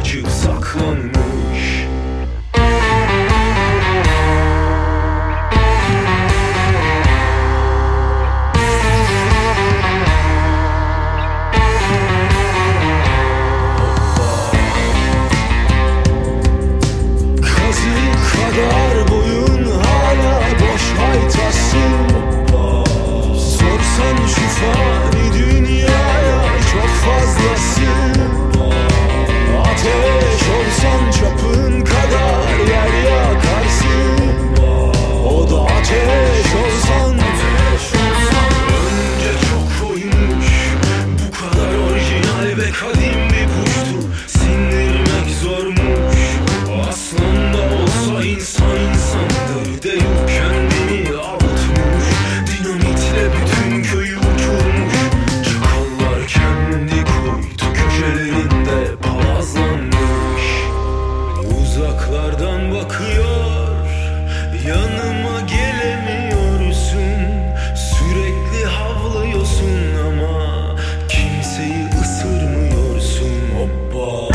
acı saklanmış. Kadar boyun hala boş haytasın. Sorsan şu fani dünyaya çok fazlasın. Ateş olsan çapın kadar yer yakarsın. O da ateş olsan. Önce çok koymuş, bu kadar orijinal ve kadim bir kuştu. Sindirmek zormuş. Aslında olsa insan insandır deyip kendini avutmuş. Dinamitle bütün köyü uçurmuş. Çakallar kendi kuytu köşelerinde palazlanmış. Uzaklardan bakıyor, yanıma gelemiyorsun. Sürekli havlıyorsun ama kimseyi ısırmıyorsun. Hoppa.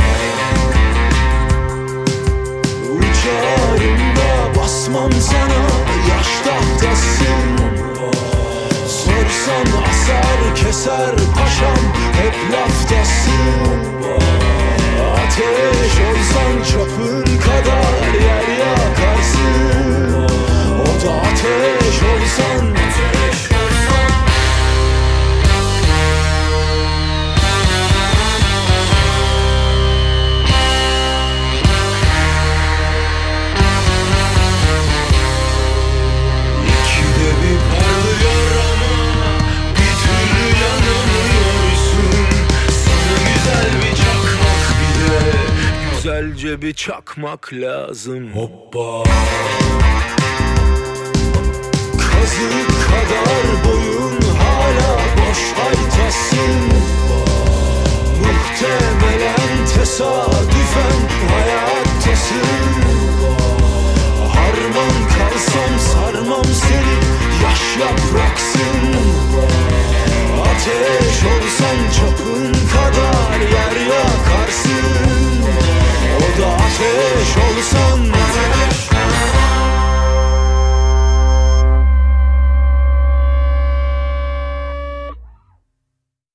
Uçağımda basmam sana, yaş tahtasın. Sorsan asar keser paşam, hep laftasın. Ateş olsan çapın kadar yer yakarsın. O da ateş olsan. Güzelce bir çakmak lazım. Hoppa. Kazık kadar boyun hala boş haytasın. Muhtemelen tesadüfen hayattasın. Harman kalsam sarmam seni, yaş yapraksın. Ateş olsan çapın kadar yer yakarsın. O da ateş olsan.